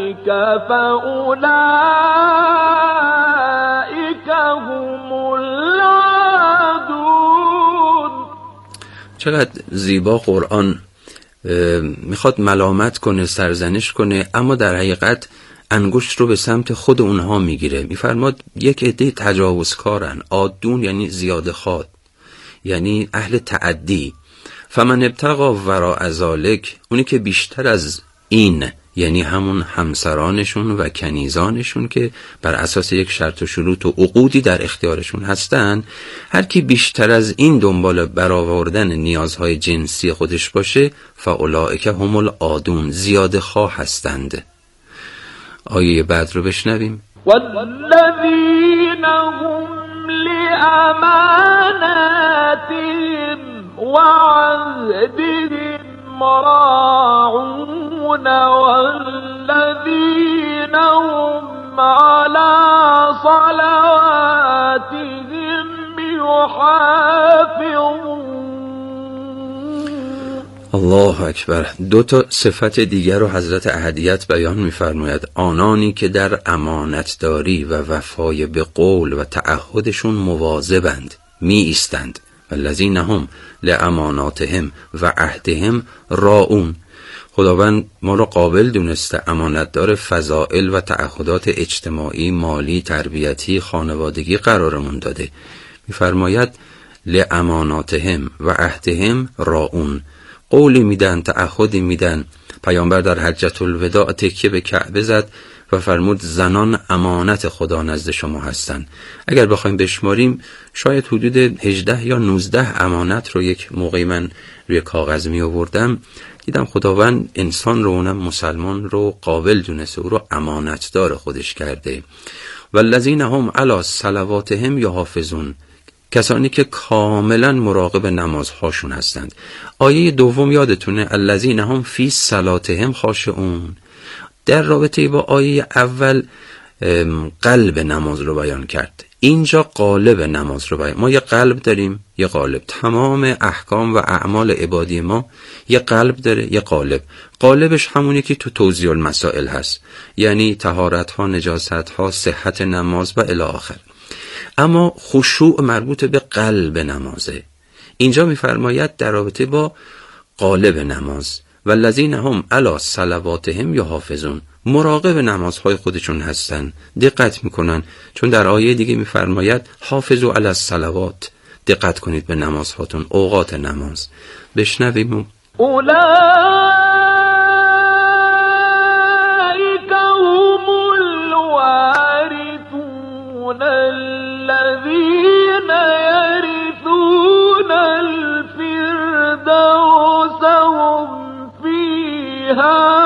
فأولئك هم العادون. چقدر زیبا قرآن میخواد ملامت کنه، سرزنش کنه، اما در حقیقت انگشت رو به سمت خود اونها میگیره. میفرماد یک عده تجاوزکارن. عادون یعنی زیاده خواه، یعنی اهل تعدی. فمن ابتغى وراء ذلک، اونی که بیشتر از این، یعنی همون همسرانشون و کنیزانشون که بر اساس یک شرط و شروط و عقودی در اختیارشون هستن، هر کی بیشتر از این دنبال برآوردن نیازهای جنسی خودش باشه، فاولئک هم العادون، زیاده خواه هستند. آیه بعد رو بشنویم. والذین هم لأماناتهم وعهدهم راعون والذین هم على صلواتهم یحافظون. الله اکبر. دو تا صفت دیگر رو حضرت احدیت بیان می‌فرماید. آنانی که در امانتداری و وفای به قول و تعهدشون مواظبند، می ایستند. والذین هم لاماناتهم و عهدهم راعون. خداوند ما را قابل دونسته امانتدار فضائل و تعهدات اجتماعی، مالی، تربیتی، خانوادگی قرارمون داده. می‌فرماید لاماناتهم و عهدهم راعون. قولی میدن، تعهدی میدن. پیامبر در حجة الوداع تکیه به کعبه زد و فرمود زنان امانت خدا نزد شما هستن. اگر بخوایم بشماریم شاید حدود 18 یا 19 امانت رو یک موقعی من روی کاغذ می آوردم، دیدم خداوند انسان رو، اونم مسلمان رو، قابل دونسته، او رو امانتدار خودش کرده. والذین هم علی صلواتهم یحافظون، کسانی که کاملا مراقب نمازهاشون هستند. آیه دوم یادتونه الذین هم فی صلاتهم خاشعون. در رابطه با آیه اول قلب نماز رو بیان کرد، اینجا قالب نماز رو بیان. ما یه قلب داریم، یه قالب. تمام احکام و اعمال عبادی ما یه قلب داره، یه قالب. قالبش همونی که تو توزیع المسائل هست، یعنی طهارت ها، نجاست ها، صحت نماز و الی آخر. اما خشوع مربوط به قلب نمازه. اینجا می‌فرماید در رابطه با قالب نماز والذین هم علی صلواتهم یحافظون، مراقب نمازهای خودشون هستن، دقت میکنن. چون در آیه دیگه می‌فرماید حافظوا علی الصلوات، دقت کنید به نمازهاتون، اوقات نماز. بشنویم. اولئک هم الوارثون الذين يرثون الفردوس هم فيها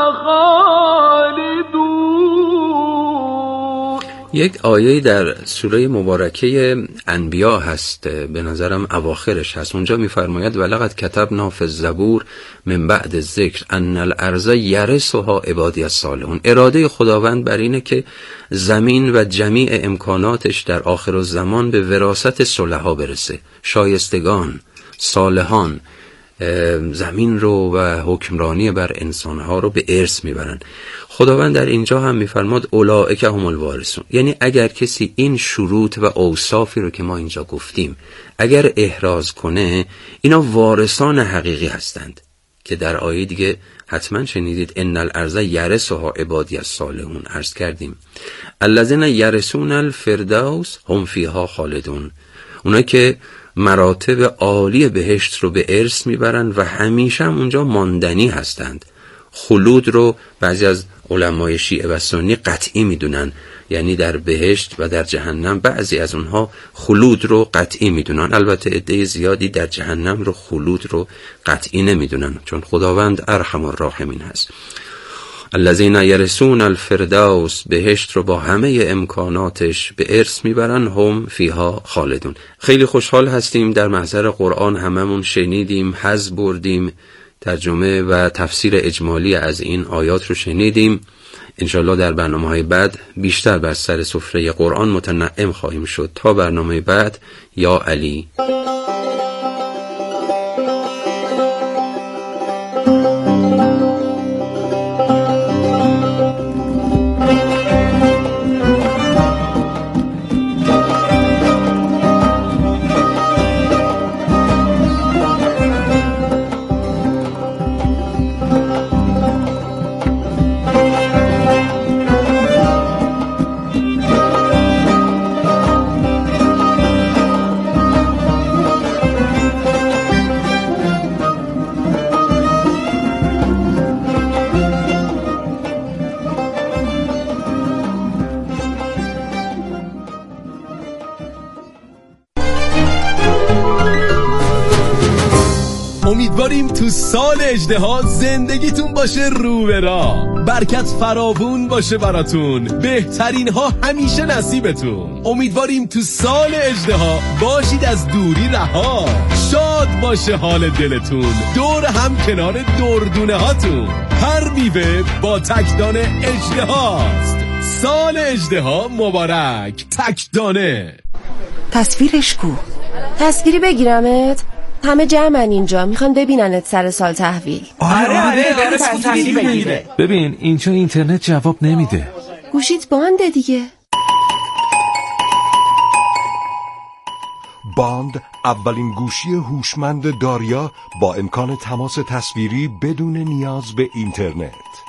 خالدون. یک آیه در سوره مبارکه انبیاء هست، به نظرم اواخرش هست. اونجا می‌فرماید ولقد کتبنا فی الزبور من بعد الذکر ان الارض یرثها عبادی الصالحون. اراده خداوند بر اینه که زمین و جمیع امکاناتش در آخر الزمان به وراثت صلحا برسه. شایستگان، صالحان زمین رو و حکمرانی بر انسانها رو به ارث میبرن. خداوند در اینجا هم میفرماد اولئک هم الوارثون، یعنی اگر کسی این شروط و اوصافی رو که ما اینجا گفتیم اگر احراز کنه، اینا وارثان حقیقی هستند که در آیه دیگه حتما شنیدید ان الارض یرثها عبادی الصالحون. عرض کردیم الذین یرثون الفردوس هم فیها خالدون، اونایی که مراتب عالی بهشت رو به ارث میبرن و همیشه هم اونجا ماندنی هستند. خلود رو بعضی از علمای شیعه و سنی قطعی میدونن، یعنی در بهشت و در جهنم بعضی از اونها خلود رو قطعی میدونن. البته عده زیادی در جهنم رو خلود رو قطعی نمیدونن، چون خداوند ارحم الراحمین هست. الذین یرثون الفردوس، بهشت رو با همه امکاناتش به ارث میبرن، هم فیها خالدون. خیلی خوشحال هستیم در محضر قرآن هممون شنیدیم، حظ بردیم، ترجمه و تفسیر اجمالی از این آیات رو شنیدیم. انشالله در برنامه‌های بعد بیشتر بر سر سفره قرآن متنعم خواهیم شد. تا برنامه بعد، یا علی. تو سال اژدها زندگیتون باشه رو به راه، برکت فراوون باشه براتون، بهترین ها همیشه نصیبتون. امیدواریم تو سال اژدها باشید از دوری رها، شاد باشه حال دلتون، دور هم کنار دردونه هاتون. هر میوه با تکدانه اژدهاست. سال اژدها مبارک. تکدانه. تصویرش کو؟ تصویری بگیرمت؟ همه جمعن اینجا، میخوان ببیننت سر سال تحویل. آره تصویر بگیره. ببین اینجا اینترنت جواب نمیده. گوشیت بانده دیگه. باند اولین گوشی هوشمند داریا با امکان تماس تصویری بدون نیاز به اینترنت.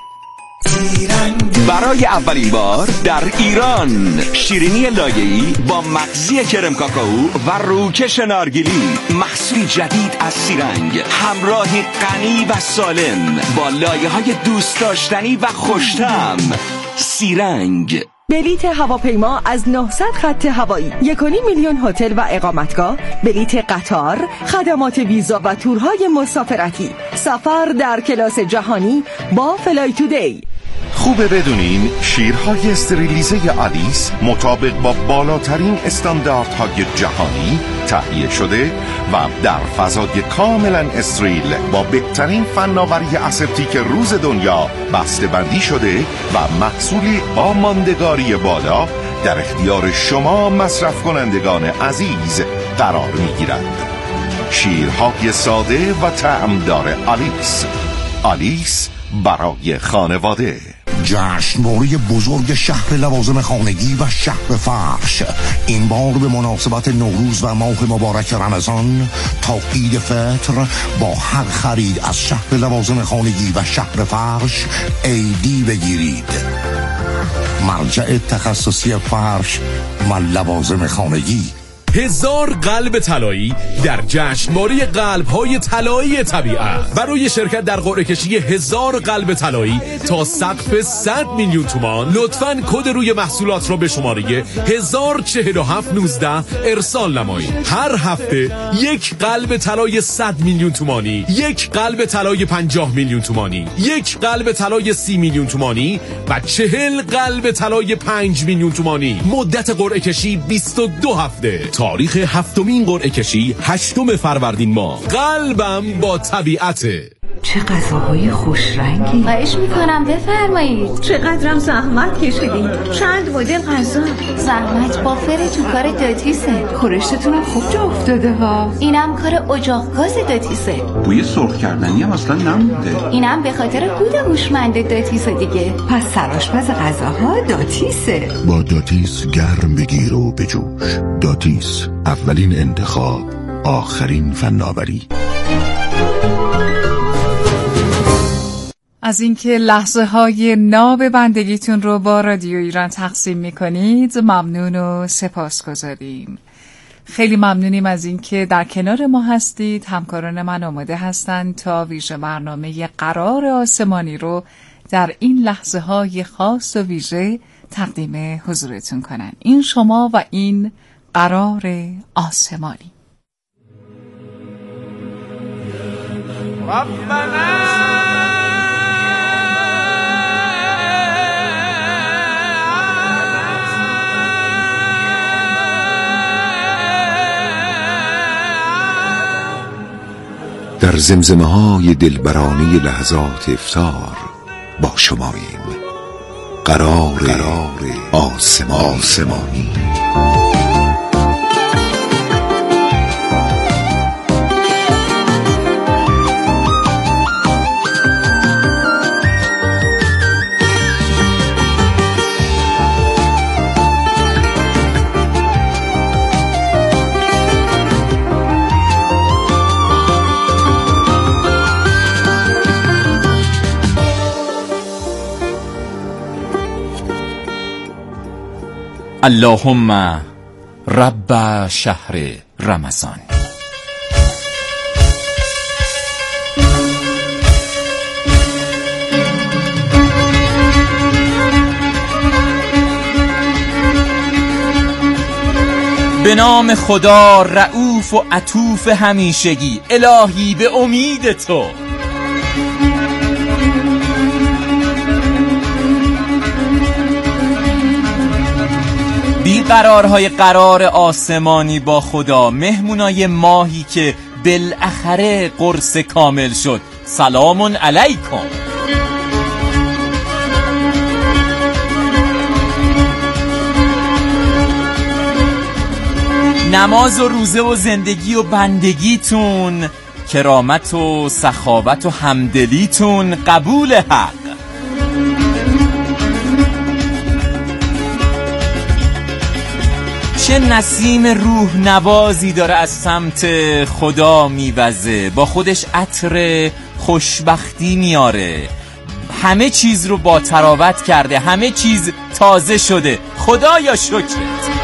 برای اولین بار در ایران شیرینی لایه‌ای با مغزی کرم کاکائو و روکش نارگیلی، محصولی جدید از سیرنگ، همراهی غنی و سالم با لایه‌های دوست داشتنی و خوش‌طعم. سیرنگ. بلیت هواپیما از 900 خط هوایی، 1.5 میلیون هتل و اقامتگاه، بلیت قطار، خدمات ویزا و تورهای مسافرتی، سفر در کلاس جهانی با فلای تودی. خوبه بدونین شیرهای استریلیزه آلیس مطابق با بالاترین استانداردهای جهانی تهیه شده و در فضای کاملا استریل با بهترین فناوری اسپتیک روز دنیا بسته بندی شده و محصولی با ماندگاری بالا در اختیار شما مصرف کنندگان عزیز قرار میگیرد. شیرهای ساده و طعمدار آلیس. آلیس برای خانواده. جشنواره بزرگ شهر لوازم خانگی و شهر فرش این بار به مناسبت نوروز و ماه مبارک رمضان تا عید فطر با هر خرید از شهر لوازم خانگی و شهر فرش ایدی بگیرید. مرجع تخصصی فرش و لوازم خانگی. 1000 قلب طلایی در جشنواره قلب‌های طلایی طبیعت. برای شرکت در قرعه کشی 1000 قلب طلایی تا سقف 100 میلیون تومان لطفاً کد روی محصولات را به شماره 104719 ارسال نمایید. هر هفته یک قلب طلای 100 میلیون تومانی، یک قلب طلای 50 میلیون تومانی، یک قلب طلای 30 میلیون تومانی و 40 قلب طلای 5 میلیون تومانی. مدت قرعه کشی 22 هفته. تاریخ هفتمین قرعه کشی 8 فروردین ماه. قلبم با طبیعته. چه غذاهای خوش رنگی. خواهش میکنم بفرمایید. چقدرم زحمت کشیدین. چند مدل غذا. زحمت بافر تو کار داتیسه. خورشتتونم خوب جا افتاده ها. اینم کار اجاق گاز داتیسه. بوی سرخ کردنی هم اصلا نمونده. اینم به خاطر کود هوشمند داتیسه دیگه. پس سرآشپز غذاها داتیسه. با داتیس گرم بگیر و بجوش. داتیس، اولین انتخاب، آخرین فناوری. از اینکه لحظه های ناب بندگیتون رو با رادیو ایران تقسیم میکنید ممنون و سپاسگزاریم. خیلی ممنونیم از اینکه در کنار ما هستید. همکاران من آماده هستند تا ویژه برنامه قرار آسمانی رو در این لحظه های خاص و ویژه تقدیم حضورتون کنن. این شما و این قرار آسمانی. در زمزمه‌های دلبرانه لحظات افطار با شماییم. قرار آسمانی. اللهم رب شهر رمضان. به نام خدا رؤوف و عطوف همیشگی. الهی به امید تو بیقرارهای قرار آسمانی با خدا، مهمونای ماهی که بالاخره قرص کامل شد، سلام علیکم. نماز و روزه و زندگی و بندگیتون، کرامت و سخاوت و همدلیتون قبول حق. چه نسیم روح نوازی داره از سمت خدا میوزه، با خودش عطر خوشبختی میاره، همه چیز رو با تراوت کرده، همه چیز تازه شده. خدایا شکرت.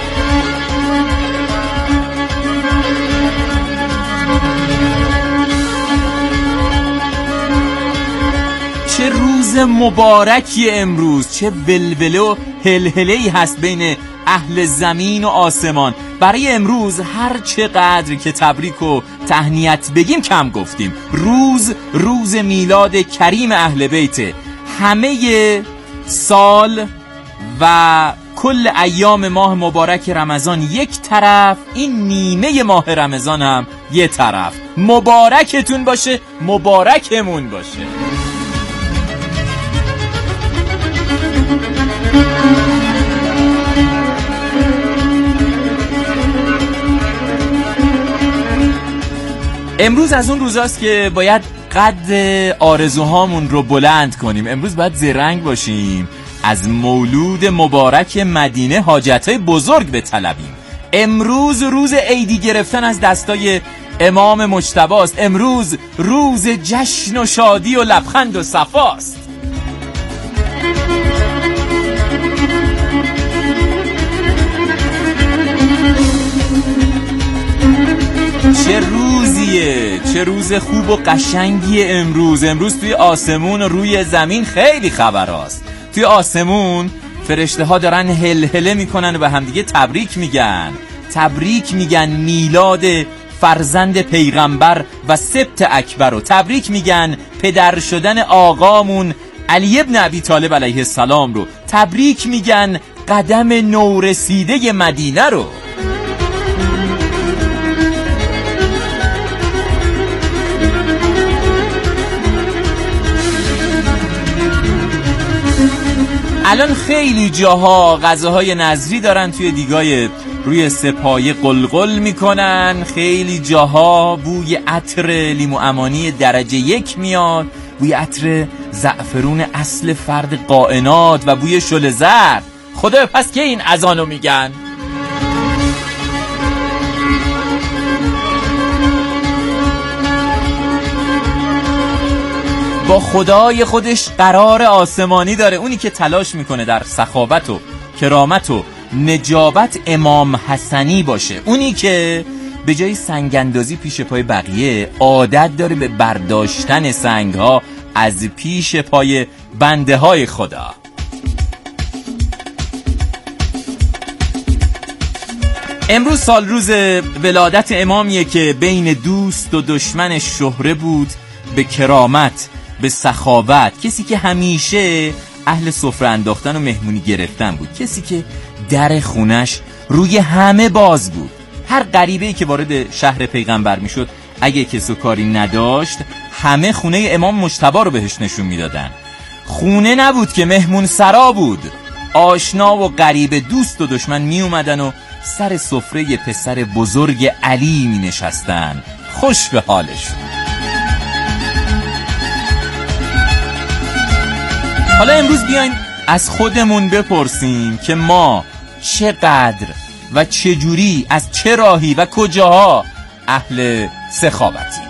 چه روز مبارکی امروز، چه ولوله و هلهله‌ای هست بین اهل زمین و آسمان. برای امروز هر چقدر که تبریک و تهنیت بگیم کم گفتیم. روز میلاد کریم اهل بیت. همه سال و کل ایام ماه مبارک رمضان یک طرف، این نیمه ماه رمضان هم یک طرف. مبارکتون باشه، مبارکمون باشه. امروز از اون روزاست که باید قد آرزوهامون رو بلند کنیم. امروز باید زرنگ باشیم، از مولود مبارک مدینه حاجتهای بزرگ بطلبیم. امروز روز عیدی گرفتن از دستای امام مجتبی است. امروز روز جشن و شادی و لبخند و صفاست. چه روزیه، چه روز خوب و قشنگیه امروز. امروز توی آسمون و روی زمین خیلی خبراست. توی آسمون فرشته ها دارن هلهله میکنن و به همدیگه تبریک میگن میلاد فرزند پیغمبر و سبت اکبر رو. تبریک میگن پدر شدن آقامون علی ابن ابی طالب علیه السلام رو. تبریک میگن قدم نورسیده مدینه رو. الان خیلی جاها غذاهای نظری دارن توی دیگای روی سپایه قلقل میکنن. خیلی جاها بوی عطر لیمو امانی درجه 1 میاد، بوی عطر زعفرون اصل فرد قائنات و بوی شل زرد. خدا پس که این اذانو میگن. با خدای خودش قرار آسمانی داره. اونی که تلاش میکنه در سخاوت و کرامت و نجابت امام حسنی باشه، اونی که به جای سنگاندازی پیش پای بقیه عادت داره به برداشتن سنگها از پیش پای بنده های خدا. امروز سال روز ولادت امامیه که بین دوست و دشمن شهره بود به کرامت، به سخاوت. کسی که همیشه اهل سفره انداختن و مهمونی گرفتن بود، کسی که در خونش روی همه باز بود. هر غریبه‌ای که وارد شهر پیغمبر میشد، اگه کسی کاری نداشت، همه خونه امام مجتبی رو بهش نشون میدادن. خونه نبود که مهمون سرا بود. آشنا و غریبه، دوست و دشمن می اومدن و سر سفره پسر بزرگ علی می نشستن، خوش به حالشون. حالا امروز بیاین از خودمون بپرسیم که ما چقدر و چجوری، از چه راهی و کجاها اهل سخاوتیم.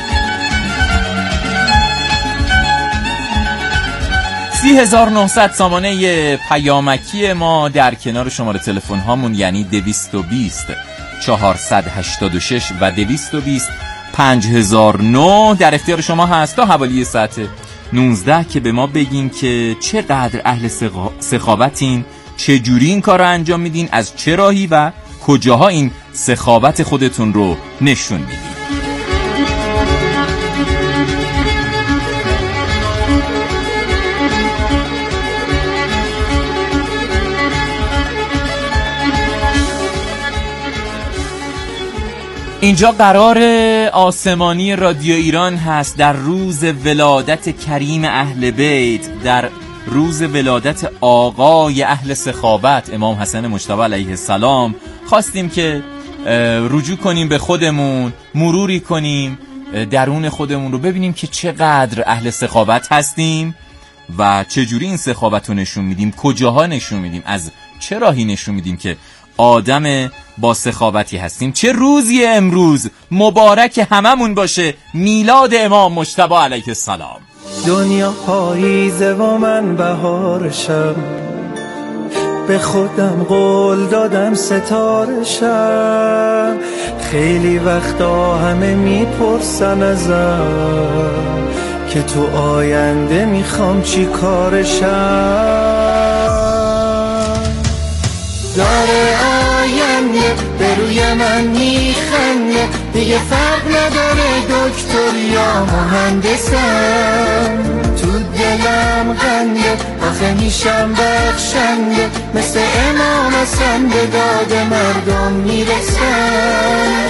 30,900 سامانه پیامکی ما در کنار شماره تلفن هامون، یعنی 220 486 و 220 5009 در اختیار شما هست تا حوالی ساعت 19 که به ما بگین که چقدر اهل سخاوتین، چجوری این کار رو انجام میدین، از چه راهی و کجاها این سخاوت خودتون رو نشون میدین. اینجا قرار آسمانی رادیو ایران هست در روز ولادت کریم اهل بیت، در روز ولادت آقای اهل سخاوت امام حسن مجتبی علیه السلام. خواستیم که رجوع کنیم به خودمون، مروری کنیم درون خودمون رو، ببینیم که چقدر اهل سخاوت هستیم و چجوری این سخاوت رو نشون میدیم، کجاها نشون میدیم، از چه راهی نشون میدیم که آدم با سخاوتی هستیم. چه روزی امروز، مبارک هممون باشه میلاد امام مجتبی علیه السلام. دنیا پاییزه و من بهارشم، به خودم قول دادم ستارشم. خیلی وقتا همه میپرسن ازم که تو آینده میخوام چی کارشم. داره آینده به روی من میخنده، دیگه فرق نداره دکتر یا مهندسم. تو دلم غنده آخه میشم بخشنده، مثل امام حسن به داد مردم میرسم.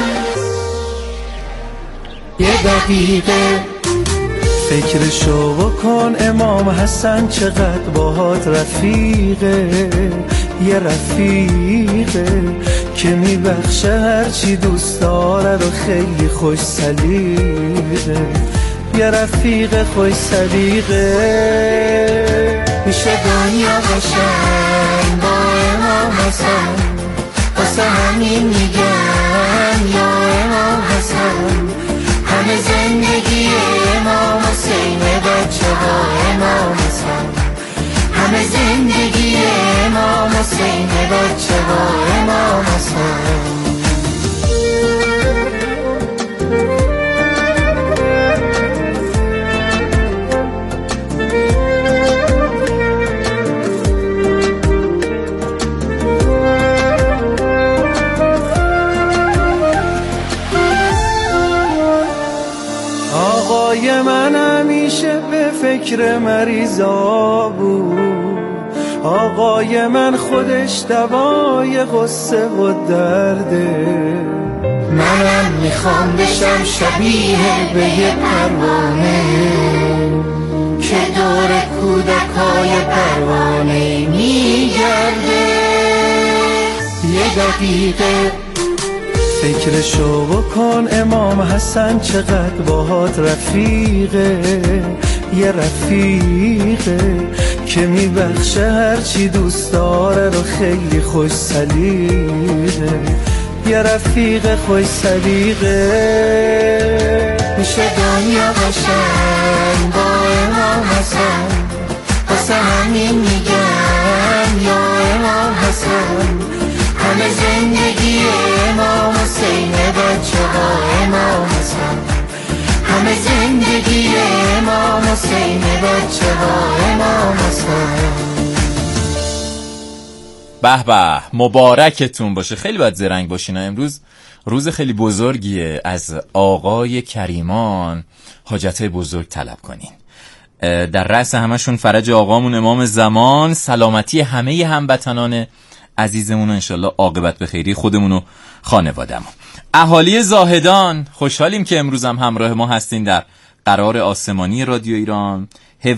یه دقیقه فکرشو بکن، امام حسن چقدر باهات رفیقه. یه رفیقه که میبخشه هرچی دوست داره رو، خیلی خوش سلیقه. یه رفیق خوش سلیقه، میشه دنیا قشنگ با امام حسن. واسه همین میگم یا امام حسن، همه زندگی امام حسین، بچه ها امام حسن. همه زندگی امام حسین، بچه ها امام حسن. آقای من همیشه به فکر مریضا بود، آقای من خودش دوای غصه و درده. منم میخوام بشم شبیه به یه پروانه که دور کودکای پروانه میگرده. یه دقیقه فکرشو بکن، امام حسن چقدر باهات رفیقه. یه رفیقه که میبخشه هرچی دوست داره رو، خیلی خوش سلیقه. یه رفیق خوش سلیقه، میشه دنیا قشنگ با امام حسن. واسه همین میگم یا امام حسن، همه زندگی امام حسین، بچه ها امام حسن. همه زندگی امام حسین، بچه ها امام حسن. به به، مبارکتون باشه. خیلی باید زرنگ باشین. امروز روز خیلی بزرگیه، از آقای کریمان حاجتهای بزرگ طلب کنین. در رأس همشون فرج آقامون امام زمان، سلامتی همه هموطنان عزیزمون، انشالله عاقبت به خیری خودمون و خانواده‌مون. اهالی زاهدان، خوشحالیم که امروز هم همراه ما هستین در قرار آسمانی رادیو ایران.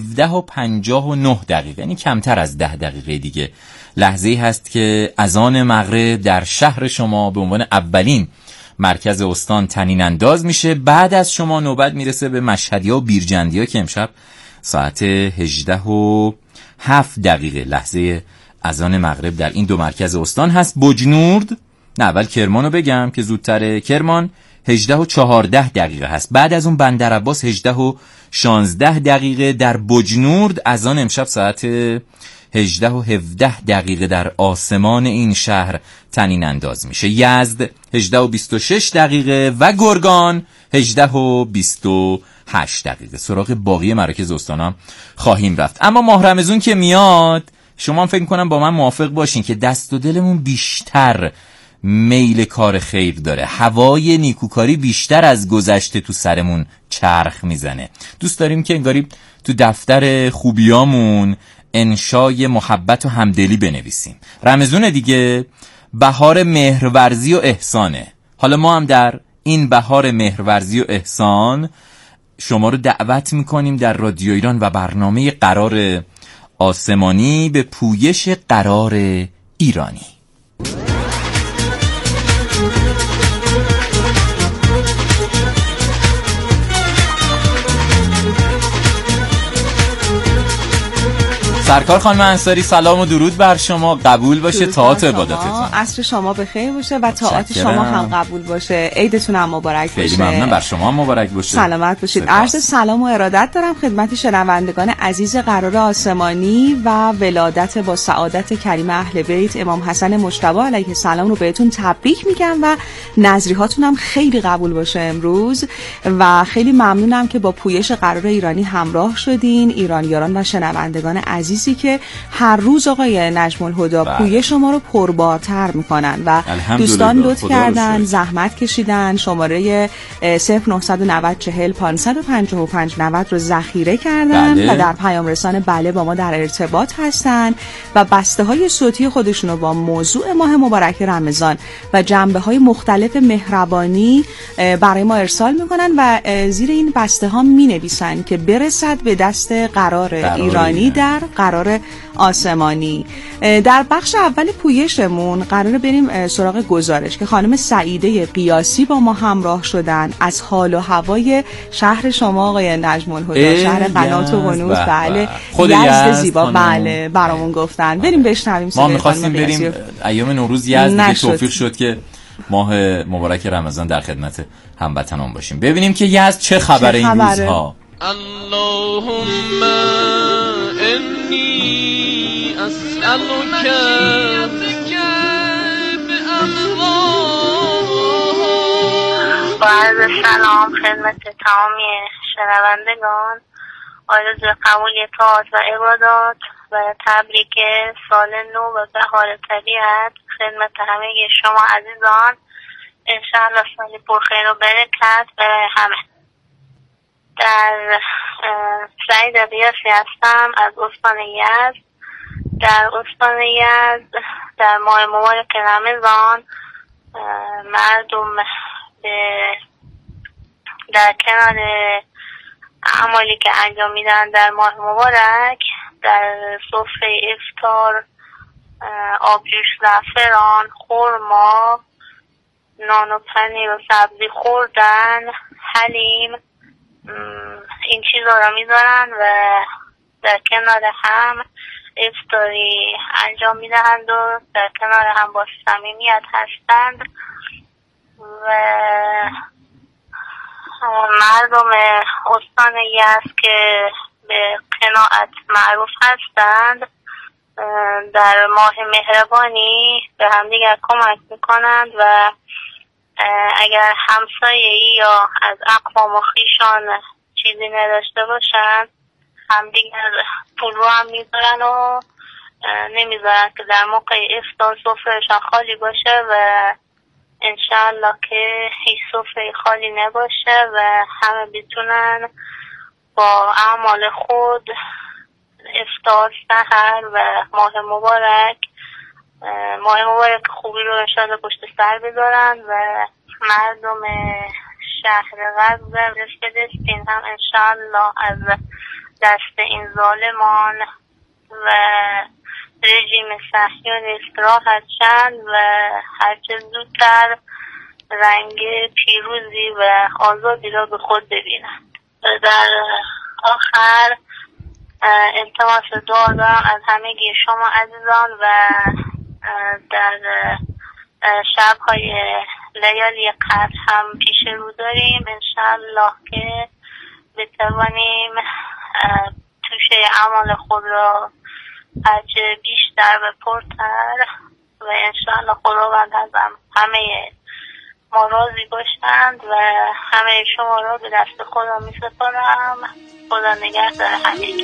17:59، یعنی کمتر از 10 دقیقه دیگه لحظه‌ای هست که اذان مغرب در شهر شما به عنوان اولین مرکز استان طنین انداز میشه. بعد از شما نوبت میرسه به مشهدی‌ها و بیرجندی‌ها که امشب ساعت 18:07 لحظه اذان مغرب در این دو مرکز استان هست. بجنورد، نه اول کرمانو بگم که زودتره، کرمان 18:14 هست. بعد از اون بندر عباس 18:16 در بجنورد اذان امشب ساعت 18:17 در آسمان این شهر طنین انداز میشه. یزد 18:26 و گرگان 18:28. سراغ باقی مراکز استان هم خواهیم رفت. اما ماه رمضان که میاد، شما فکر کنم با من موافق باشین که دست و دلمون بیشتر میل کار خیر داره. هوای نیکوکاری بیشتر از گذشته تو سرمون چرخ میزنه. دوست داریم که انگاری تو دفتر خوبیامون انشای محبت و همدلی بنویسیم. رمضان دیگه بهار مهرورزی و احسانه. حالا ما هم در این بهار مهرورزی و احسان شما رو دعوت میکنیم در رادیو ایران و برنامه قرار آسمانی به پویش قرار ایرانی. سرکار خانم انصاری سلام و درود بر شما، قبول باشه طاعت عبادتتون. عصر شما بخیر باشه و طاعت شما هم قبول باشه. عیدتون هم مبارک باشه. خیلی ممنون، بر شما هم مبارک باشه. سلامت باشید. عرض سلام و ارادت دارم خدمت شنوندگان عزیز قرار آسمانی و ولادت با سعادت کریم اهل بیت امام حسن مجتبی علیه السلام رو بهتون تبریک میگم و نظریهاتون هم خیلی قبول باشه امروز و خیلی ممنونم که با پویش قرار ایرانی همراه شدین، ایرانیان و شنوندگان عزیزی که هر روز آقای نجم الهدی پویش شما رو پربارتر میکنن و دوستان لطف کردن، زحمت کشیدن، شماره 0990 40 555 90 رو ذخیره کردن و در پیام رسان بله با ما در ارتباط هستن و بسته های صوتی خودشون رو با موضوع ماه مبارک رمضان و جنبه های مختلف مهربانی برای ما ارسال میکنن و زیر این بسته ها می نویسن که برسد به دست قرار ایرانی در قرار آسمانی. در بخش اول پویشمون قراره بریم سراغ گزارش که خانم سعیده قیاسی با ما همراه شدن از حال و هوای شهر شما آقای نجم الهدی، شهر قنات و قنوت. بله یزد زیبا، بله برامون گفتن. بریم بشنویم. ما می‌خواستیم بریم ایام نوروز یزد، که توفیق شد که ماه مبارک رمضان در خدمت هموطنان باشیم. ببینیم که یزد چه خبره این روزها. اللهم انی اسألک با عرض سلام خدمت تمامی شنوندگان، آرزوی قبول طاعت و عبادات و تبریک سال نو و بهار طبیعت خدمت همه شما عزیزان. انشاءالله سالی پر خیر و برکت برای همه. در سعید قیاسی هستم از استان یزد. در استان یزد در ماه مبارک رمضان مردم در کنار اعمالی که انجام میدن در ماه مبارک در سفره افطار آبجوش، زعفران، خرما، نان و پنیر و سبزی خوردن، حلیم، این چیزا را میذارن و در کنار هم افطاری انجام میدهند و در کنار هم با صمیمیت هستند و مردم استان یزد که به قناعت معروف هستند در ماه مهربانی به همدیگر کمک میکنند و اگر همسایه‌ای یا از اقوام و خویشان چیزی نداشته باشند همدیگر پول رو هم میذارن و نمیذارن که در موقع افطار سفرهشان خالی باشه و انشاءالله که هیچ سفره خالی نباشه و همه بتونن با اعمال خود افطار، سحر و ماه مبارک خوبی رو انشاءالله پشت سر بذارن و مردم شهر غزه و فلسطین هم انشاءالله از دست این ظالمان و رژیم صهیونیست راحت شن و هرچه زودتر رنگ پیروزی و آزادی را به خود ببینند. در آخر التماس دعا دارم از همگی شما عزیزان و در شب‌های لیالی قدر هم پیش رو داریم انشاءالله که بتوانیم توشه اعمال خود را هرچه بیشتر و پرتر و انشاءالله خداوند از همه ما راضی باشند و همه شما را به دست خدا می سپارم. خدا نگهدار همگی.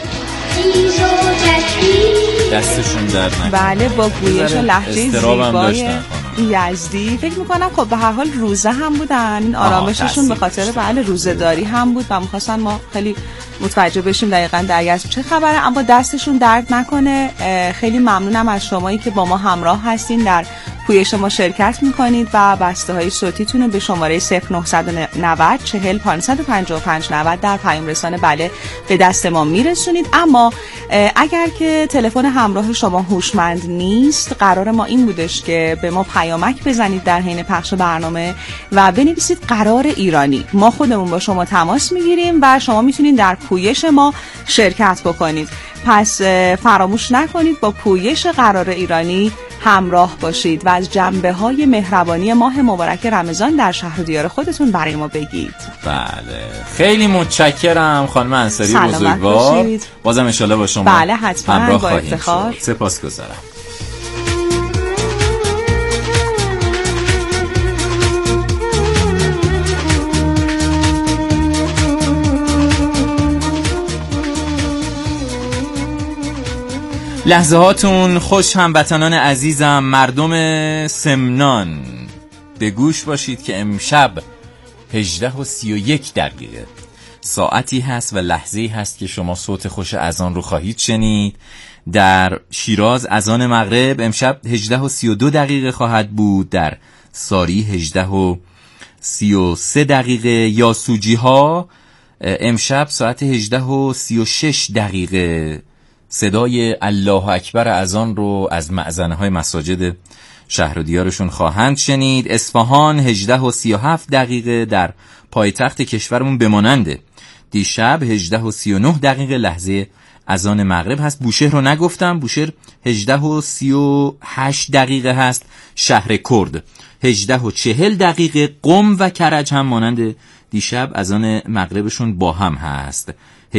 دستشون در نکنه. بله با گویش و لهجه زیبای یزدی فکر میکنم خب به هر حال روزه هم بودن، این آرامششون به خاطر بله روزه‌داری هم بود و میخواستن ما خیلی متوجه بشیم دقیقاً در یزد چه خبره، اما دستشون درد نکنه. خیلی ممنونم از شمایی که با ما همراه هستین در پویش ما شرکت میکنید و بسته های صوتیتون رو به شماره 0990 40 555 90 در پیام رسانه بله به دست ما میرسونید. اما اگر که تلفن همراه شما هوشمند نیست، قرار ما این بودش که به ما پیامک بزنید در حین پخش برنامه و بنویسید قرار ایرانی. ما خودمون با شما تماس میگیریم و شما میتونید در پویش ما شرکت بکنید. پس فراموش نکنید با پویش قرار ایرانی همراه باشید و از جنبه‌های مهربانی ماه مبارک رمضان در شهر و دیار خودتون برای ما بگید. بله خیلی متشکرم خانم انصاری بزرگوار. بازم ان شاءالله با شما بله حتما با افتخار. سپاسگزارم. لحظه هاتون خوش هموطنان عزیزم، مردم سمنان به گوش باشید که امشب 18:31 ساعتی هست و لحظه‌ای هست که شما صوت خوش اذان رو خواهید شنید. در شیراز اذان مغرب امشب 18:32 خواهد بود، در ساری 18:33 یاسوجی ها امشب ساعت 18:36 صدای الله اکبر اذان رو از مأذنه های مساجد شهر و دیارشون خواهند شنید. اصفهان 18:37 در پایتخت کشورمون بماننده دیشب 18:39 لحظه اذان مغرب هست. بوشهر رو نگفتم، بوشهر 18:38 هست. شهر کرد 18:40 قم و کرج هم مانند دیشب اذان مغربشون با هم هست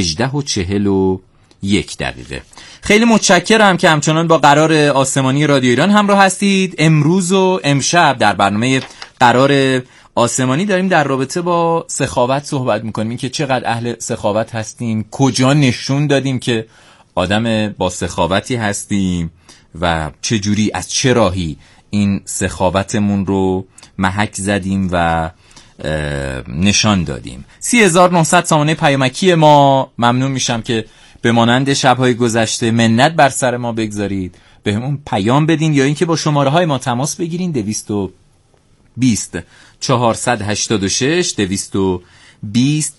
18:41. خیلی متشکرم که همچنان با قرار آسمانی رادیو ایران همراه هستید. امروز و امشب در برنامه قرار آسمانی داریم در رابطه با سخاوت صحبت میکنیم، این که چقدر اهل سخاوت هستیم، کجا نشون دادیم که آدم با سخاوتی هستیم و چه جوری از چه راهی این سخاوتمون رو محک زدیم و نشان دادیم. 3900 سامانه پیامکی ما. ممنون میشم که به مانند شب‌های گذشته منت بر سر ما بگذارید، به همون پیام بدین یا اینکه با شماره های ما تماس بگیرین. 220 486 220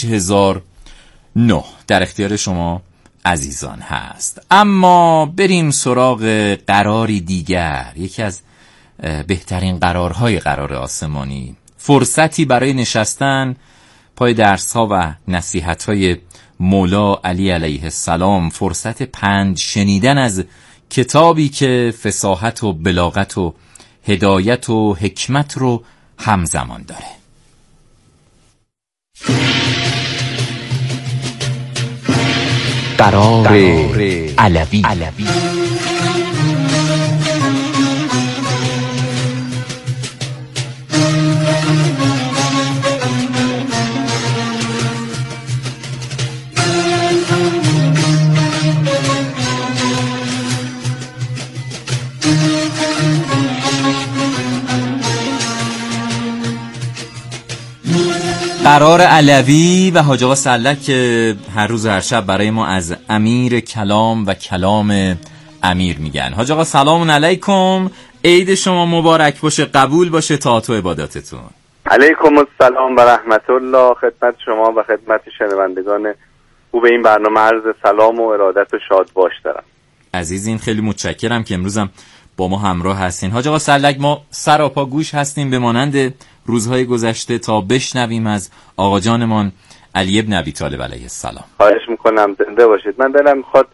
5009 در اختیار شما عزیزان هست. اما بریم سراغ قراری دیگر، یکی از بهترین قرارهای قرار آسمانی، فرصتی برای نشستن پای درس‌ها و نصیحت‌های مولا علی علیه السلام، فرصت پند شنیدن از کتابی که فصاحت و بلاغت و هدایت و حکمت رو همزمان داره. قرار علوی. قرار علوی و حاج آقا سلک که هر روز هر شب برای ما از امیر کلام و کلام امیر میگن. حاج آقا سلام علیکم، عید شما مبارک باشه، قبول باشه طاعت و عباداتتون. علیکم السلام و رحمت الله. خدمت شما و خدمت شنوندگان خوب این برنامه عرض سلام و ارادت و شاد باش دارم. عزیزین خیلی متشکرم که امروزم با ما همراه هستین. حاج آقا سلک ما سراپا گوش هستیم به مانند روزهای گذشته تا بشنویم از آقا جانمان علی ابن ابی طالب علیه السلام. خواهش میکنم زنده باشید. من دلم میخواد